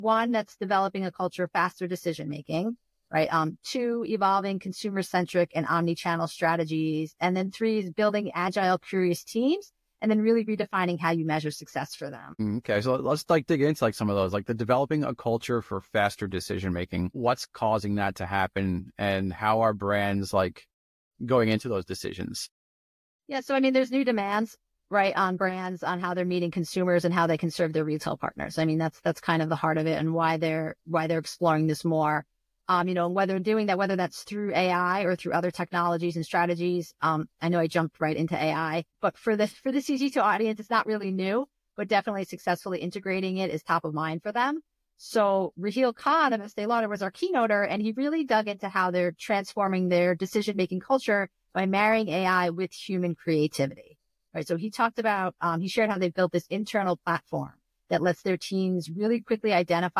One, that's developing a culture of faster decision making, right? Two, evolving consumer-centric and omni-channel strategies. And then three is building agile, curious teams, and then really redefining how you measure success for them. Okay, so let's dig into some of those, like the developing a culture for faster decision making. What's causing that to happen, and how are brands going into those decisions? Yeah, so there's new demands, right, on brands, on how they're meeting consumers and how they can serve their retail partners. That's kind of the heart of it, and why they're exploring this more. And whether doing that, whether that's through AI or through other technologies and strategies. I know I jumped right into AI, but for the CG2 audience, it's not really new, but definitely successfully integrating it is top of mind for them. So Raheel Khan of Estee Lauder was our keynoter, and he really dug into how they're transforming their decision-making culture by marrying AI with human creativity. Right. So he talked about, he shared how they built this internal platform that lets their teams really quickly identify